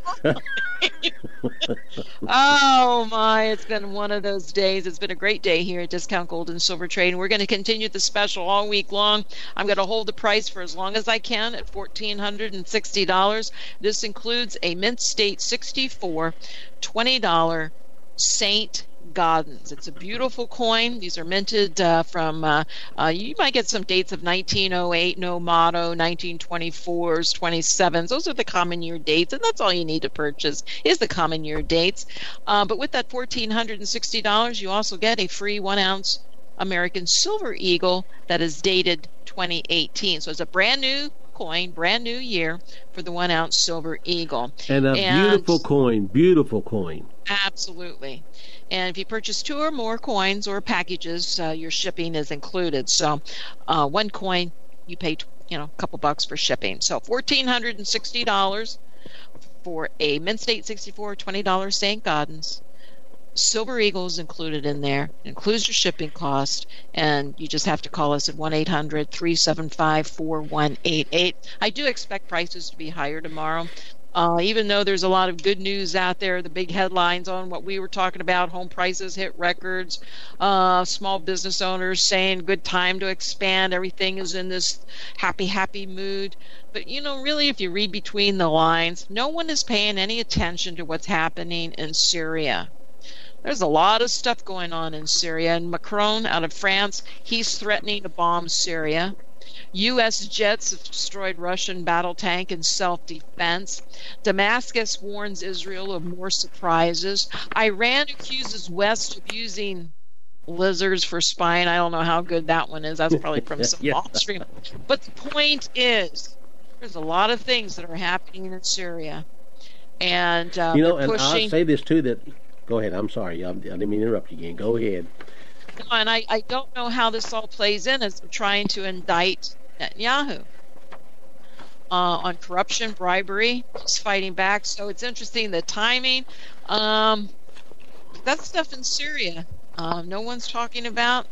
Oh, my. It's been one of those days. It's been a great day here at Discount Gold and Silver Trading. We're going to continue the special all week long. I'm going to hold the price for as long as I can at $1,460. This includes a Mint State 64 $20 St. Gaudens. It's a beautiful coin. These are minted from, you might get some dates of 1908, no motto, 1924s, 27s. Those are the common year dates, and that's all you need to purchase is the common year dates. But with that $1,460, you also get a free 1-ounce American Silver Eagle that is dated 2018. So it's a brand new coin, brand new year for the 1-ounce Silver Eagle. And beautiful coin, beautiful coin. Absolutely. And if you purchase 2 or more coins or packages, your shipping is included. So one coin, you pay a couple bucks for shipping. So $1,460 for a Mint State 64 $20 St. Gaudens. Silver Eagle is included in there. It includes your shipping cost, and you just have to call us at 1-800-375-4188. I do expect prices to be higher tomorrow. Even though there's a lot of good news out there, the big headlines on what we were talking about, home prices hit records, small business owners saying good time to expand, everything is in this happy mood. But, really, if you read between the lines, no one is paying any attention to what's happening in Syria. There's a lot of stuff going on in Syria, and Macron out of France, he's threatening to bomb Syria. U.S. jets have destroyed Russian battle tank in self-defense. Damascus warns Israel of more surprises. Iran accuses West of using lizards for spying. I don't know how good that one is. That's probably from some Wall Street. But the point is, there's a lot of things that are happening in Syria. And and I'll say this too, that go ahead. I'm sorry. I didn't mean to interrupt you again. Go ahead. And I don't know how this all plays in as they're trying to indict Netanyahu on corruption, bribery. He's fighting back. So it's interesting, the timing. That stuff in Syria, no one's talking about.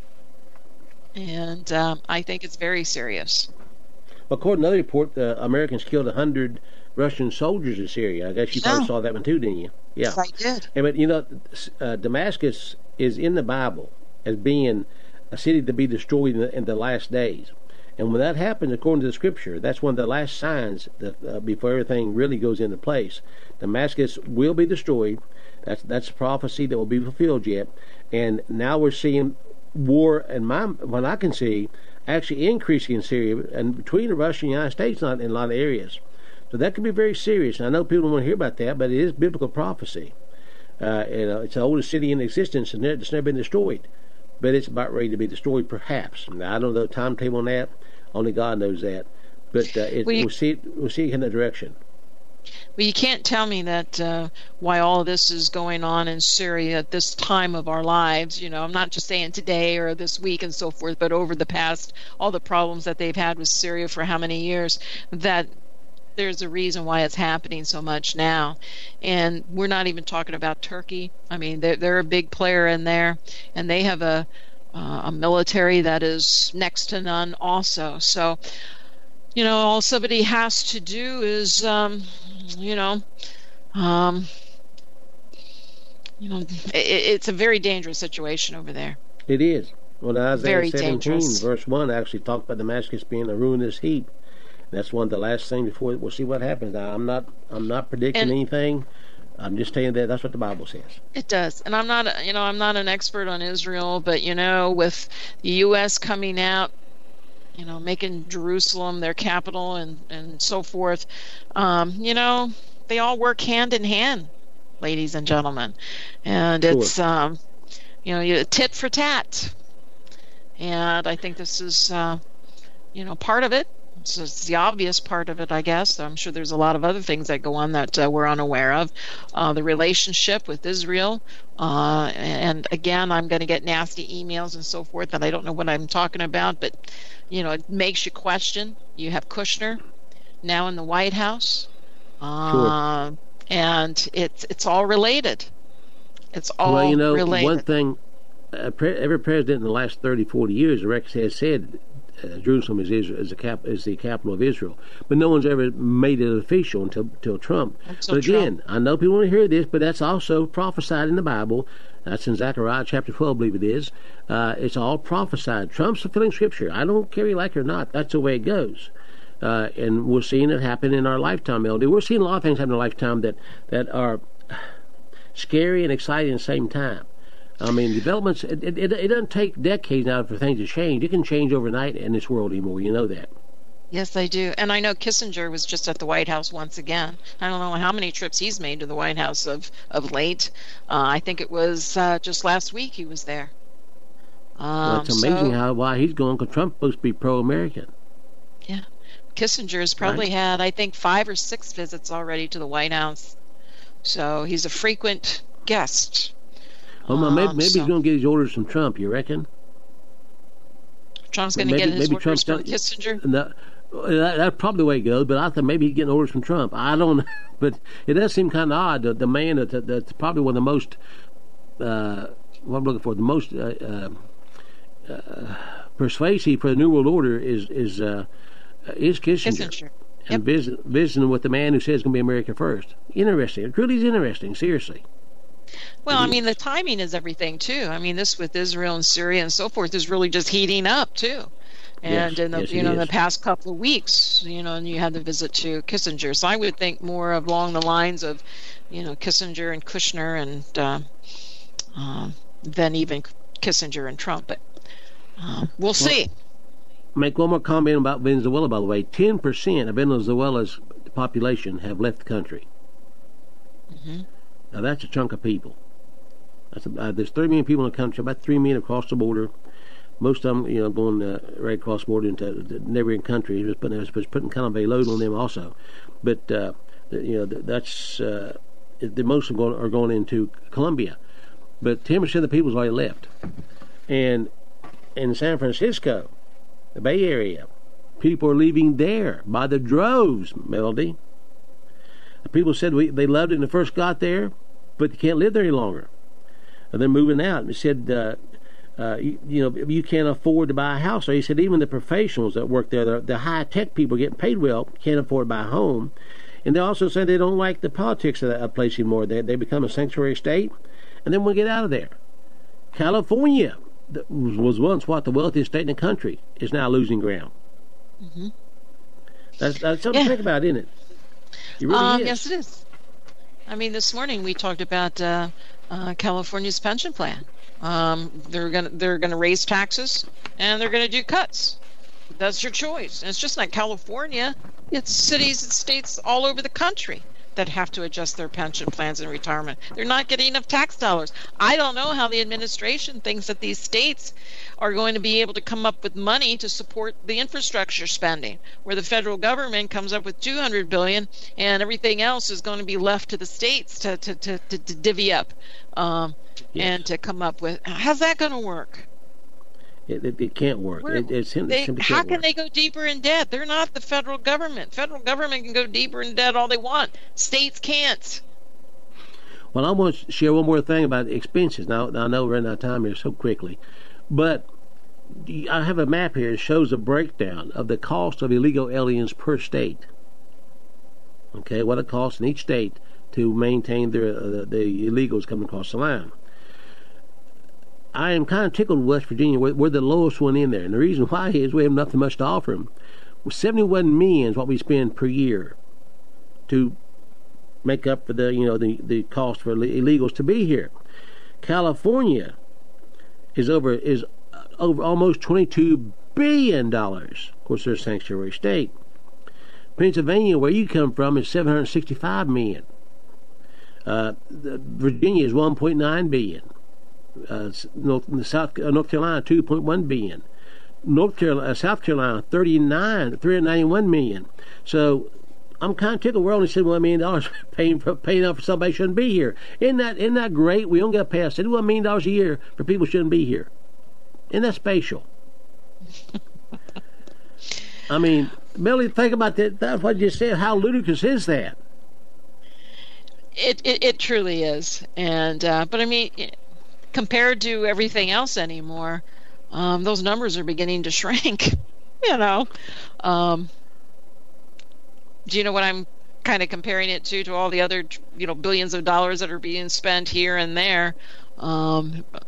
And I think it's very serious. According to another report, Americans killed 100 Russian soldiers in Syria. I guess you probably saw that one too, didn't you? Yeah. Yes, I did. But, Damascus is in the Bible as being a city to be destroyed in the last days. And when that happens, according to the Scripture, that's one of the last signs that before everything really goes into place. Damascus will be destroyed. That's a prophecy that will be fulfilled yet. And now we're seeing war, and what I can see, actually increasing in Syria and between Russia and the United States, not in a lot of areas. So that could be very serious. And I know people don't want to hear about that, but it is biblical prophecy. It's the oldest city in existence, and it's never been destroyed. But it's about ready to be destroyed, perhaps. Now, I don't know the timetable on that. Only God knows that. But we'll see it in that direction. Well, you can't tell me that why all of this is going on in Syria at this time of our lives. I'm not just saying today or this week and so forth, but over the past, all the problems that they've had with Syria for how many years, that there's a reason why it's happening so much now. And we're not even talking about Turkey. I mean, they're a big player in there, and they have a a military that is next to none also. So, all somebody has to do is, it's a very dangerous situation over there. It is. Well, Isaiah Very 17, dangerous. verse 1 actually talked about Damascus being a ruinous heap. That's one of the last things before we'll see what happens. Now, I'm not predicting anything. I'm just telling you that's what the Bible says. It does. And I'm not an expert on Israel, but, with the U.S. coming out, making Jerusalem their capital and so forth, they all work hand in hand, ladies and gentlemen. And Sure. it's, tit for tat. And I think this is, part of it. It's the obvious part of it, I guess. I'm sure there's a lot of other things that go on that we're unaware of. The relationship with Israel. And again, I'm going to get nasty emails and so forth that I don't know what I'm talking about, but, it makes you question. You have Kushner now in the White House. Sure. And it's all related. It's all related. One thing, every president in the last 30, 40 years, the record has said Jerusalem is the capital of Israel, but no one's ever made it official until Trump. But again, I know people want to hear this, but that's also prophesied in the Bible. That's in Zechariah chapter 12, I believe it is. It's all prophesied. Trump's fulfilling Scripture. I don't care if you like it or not. That's the way it goes. And we're seeing it happen in our lifetime, LD. We're seeing a lot of things happen in our lifetime that are scary and exciting at the same time. I mean, developments, it doesn't take decades now for things to change. It can change overnight in this world anymore. You know that. Yes, I do. And I know Kissinger was just at the White House once again. I don't know how many trips he's made to the White House of late. I think it was just last week he was there. Well, it's amazing why he's going, because Trump's supposed to be pro-American. Yeah. Kissinger has probably had, I think, 5 or 6 visits already to the White House. So he's a frequent guest. Well, maybe he's going to get his orders from Trump, you reckon? Trump's going to get his orders from Kissinger? No, that's probably the way it goes, but I think maybe he's getting orders from Trump. I don't know. But it does seem kind of odd that the man that's probably one of the most, what I'm looking for, the most persuasive for the New World Order is Kissinger. And visiting with the man who says it's going to be America first. Interesting. It really is interesting, seriously. Well, I mean, the timing is everything, too. I mean, this with Israel and Syria and so forth is really just heating up, too. And in the past couple of weeks, and you had the visit to Kissinger. So I would think more along the lines of, Kissinger and Kushner and than even Kissinger and Trump. But we'll see. Make one more comment about Venezuela, by the way. 10% of Venezuela's population have left the country. Mm-hmm. Now, that's a chunk of people. There's 3 million people in the country, about 3 million across the border. Most of them, going right across the border into the neighboring countries, just putting kind of a load on them also. But, that's the most of them are going into Colombia. But 10% of the people's already left. And in San Francisco, the Bay Area, people are leaving there by the droves, Melody. The people said they loved it when they first got there, but they can't live there any longer. And they're moving out. And they said, you can't afford to buy a house. So he said even the professionals that work there, the high-tech people getting paid well, can't afford to buy a home. And they also said they don't like the politics of that place anymore. They become a sanctuary state, and then we'll get out of there. California was once the wealthiest state in the country, is now losing ground. Mm-hmm. That's something to think about, isn't it? It really is. Yes, it is. I mean, this morning we talked about California's pension plan. They're gonna raise taxes and they're gonna do cuts. That's your choice. And it's just not California; it's cities and states all over the country that have to adjust their pension plans and retirement. They're not getting enough tax dollars. I don't know how the administration thinks that these states are going to be able to come up with money to support the infrastructure spending, where the federal government comes up with $200 billion and everything else is going to be left to the states to divvy up and to come up with. How's that going to work? It can't work. How can they go deeper in debt? They're not the federal government. Federal government can go deeper in debt all they want. States can't. Well, I want to share one more thing about expenses. Now I know we're running out of time here so quickly. But I have a map here that shows a breakdown of the cost of illegal aliens per state. Okay, what it costs in each state to maintain the illegals coming across the line. I am kind of tickled with West Virginia. We're the lowest one in there, and the reason why is we have nothing much to offer them. 71 million is what we spend per year to make up for the cost for illegals to be here. California is over almost $22 billion. Of course, they're a sanctuary state. Pennsylvania, where you come from, is $765 million. Virginia is $1.9 billion. North Carolina, $2.1 billion. South Carolina, $391 million. So I'm kind of tickled. We're only $71 million paying out for somebody who shouldn't be here. Isn't that great? We don't get past $71 million a year for people who shouldn't be here. Isn't that spatial? I mean, Melody, think about that. That's what you said. How ludicrous is that? It truly is. And but I mean, compared to everything else anymore, those numbers are beginning to shrink. Do you know what I'm kind of comparing it to all the other billions of dollars that are being spent here and there? I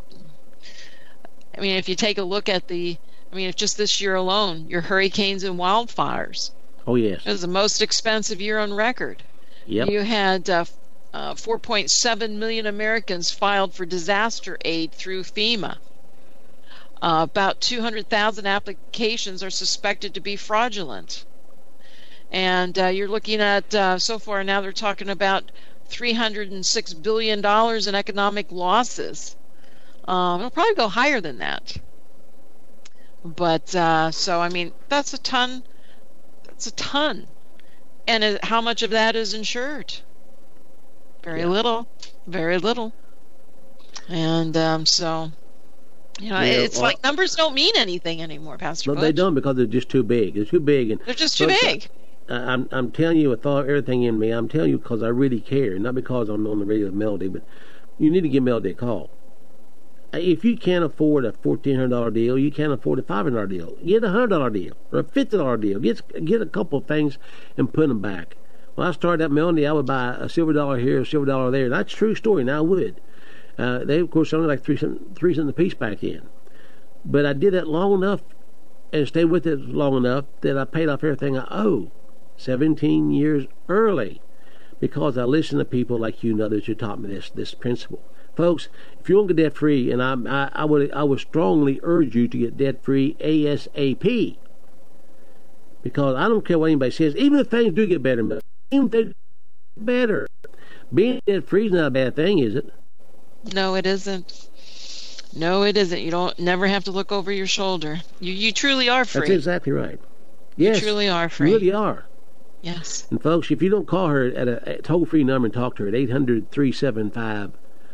mean, if you take a look at if just this year alone, your hurricanes and wildfires. Oh yes, it was the most expensive year on record. Yep. You had 4.7 million Americans filed for disaster aid through FEMA. About 200,000 applications are suspected to be fraudulent. And you're looking at, so far now they're talking about $306 billion in economic losses. It'll probably go higher than that. But, so, I mean, that's a ton. That's a ton. And how much of that is insured? Very little. Very little. And so, it's like numbers don't mean anything anymore, Pastor Butch. No, they don't, because they're just too big. They're too big. And they're just too big. I'm telling you with everything in me. I'm telling you because I really care, not because I'm on the radio with Melody, but you need to give Melody a call. If you can't afford a $1,400 deal, you can't afford a $500 deal. Get a $100 deal or a $50 deal. Get a couple of things and put them back. When I started at Melody, I would buy a silver dollar here, a silver dollar there. That's a true story, and I would. They, of course, only like 3 cents a piece back then. But I did that long enough and stayed with it long enough that I paid off everything I owe 17 years early because I listened to people like you and others who taught me this principle. Folks, if you want to get debt-free, and I would strongly urge you to get debt-free ASAP, because I don't care what anybody says, even if things do get better, even if they get better, being debt-free is not a bad thing, is it? No, it isn't. No, it isn't. You don't never have to look over your shoulder. You truly are free. That's exactly right. Yes, you truly are free. You really are. Yes. And folks, if you don't call her at a toll-free number and talk to her at 800-375-4188,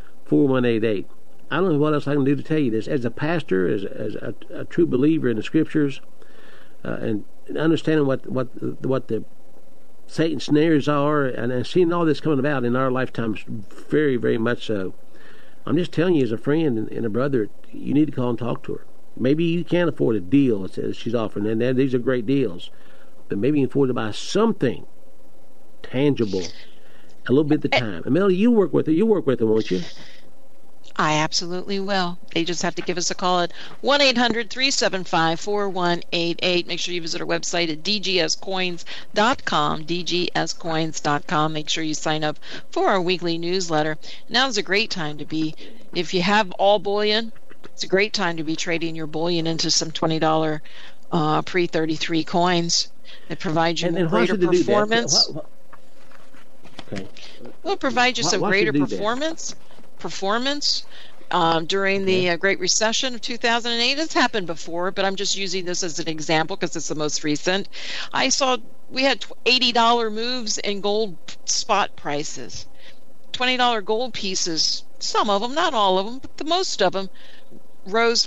I don't know what else I can do to tell you this. As a pastor, as a true believer in the Scriptures, and understanding what the Satan's snares are, and seeing all this coming about in our lifetimes, very, very much so. I'm just telling you, as a friend and a brother, you need to call and talk to her. Maybe you can't afford a deal as she's offering, and these are great deals, but maybe you can afford to buy something tangible a little bit at the time. And Melody, you work with her. You work with her, won't you? I absolutely will. They just have to give us a call at 1-800-375-4188. Make sure you visit our website at dgscoins.com, dgscoins.com. Make sure you sign up for our weekly newsletter. Now is a great time to be, if you have all bullion, it's a great time to be trading your bullion into some $20 pre-33 coins that provide you greater performance. Okay. Well, provide you some greater performance during the Great Recession of 2008. It's happened before, but I'm just using this as an example because it's the most recent. I saw we had $80 moves in gold spot prices. $20 gold pieces, some of them, not all of them, but the most of them, rose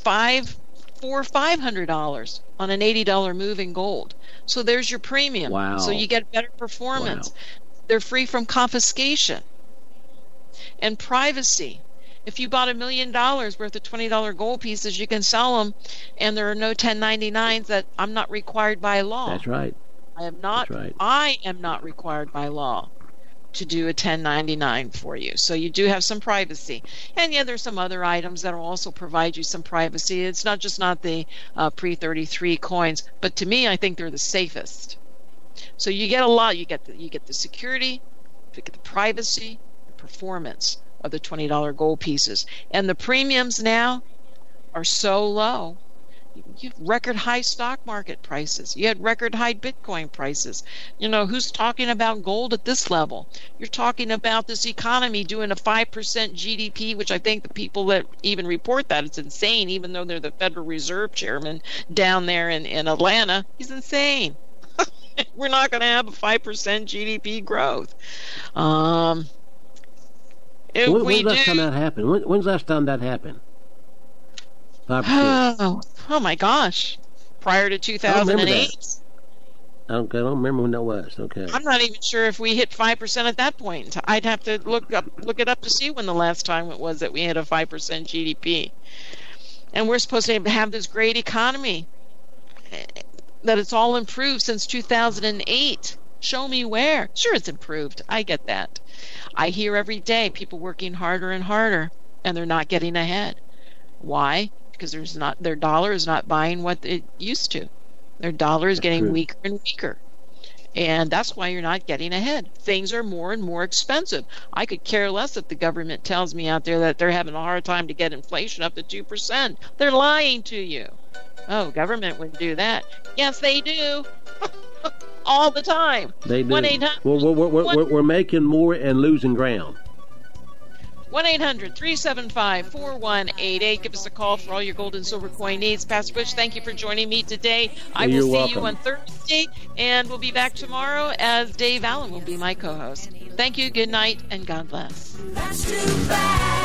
$500 on an $80 move in gold. So there's your premium. Wow. So you get better performance. Wow. They're free from confiscation and privacy. If you bought $1 million worth of $20 gold pieces, you can sell them, and there are no 1099s that I'm not required by law. That's right. I am not. That's right. I am not required by law to do a 1099 for you. So you do have some privacy. And yeah, there's some other items that will also provide you some privacy. It's not the pre-33 coins, but to me, I think they're the safest. So you get a lot. You get the security, you get the privacy, the performance of the $20 gold pieces. And the premiums now are so low. You have record high stock market prices. You had record high Bitcoin prices. You know, who's talking about gold at this level? You're talking about this economy doing a 5% GDP, which I think the people that even report that, it's insane, even though they're the Federal Reserve chairman down there in Atlanta. He's insane. We're not going to have a 5% GDP growth. When's last time that happened? When's the last time that happened? 5%. Oh my gosh. Prior to 2008? I don't remember when that was. Okay. I'm not even sure if we hit 5% at that point. I'd have to look it up to see when the last time it was that we hit a 5% GDP. And we're supposed to have this great economy, that it's all improved since 2008. Show me where. Sure, it's improved. I get that. I hear every day people working harder and harder, and they're not getting ahead. Why? Because their dollar is not buying what it used to. Their dollar is getting weaker and weaker. And that's why you're not getting ahead. Things are more and more expensive. I could care less if the government tells me out there that they're having a hard time to get inflation up to 2%. They're lying to you. Oh, government wouldn't do that. Yes, they do. All the time. They do. 1-800. We're making more and losing ground. 1-800-375-4188. Give us a call for all your gold and silver coin needs. Pastor Butch, thank you for joining me today. I will see you on Thursday, and we'll be back tomorrow as Dave Allen will be my co-host. Thank you, good night, and God bless. That's too bad.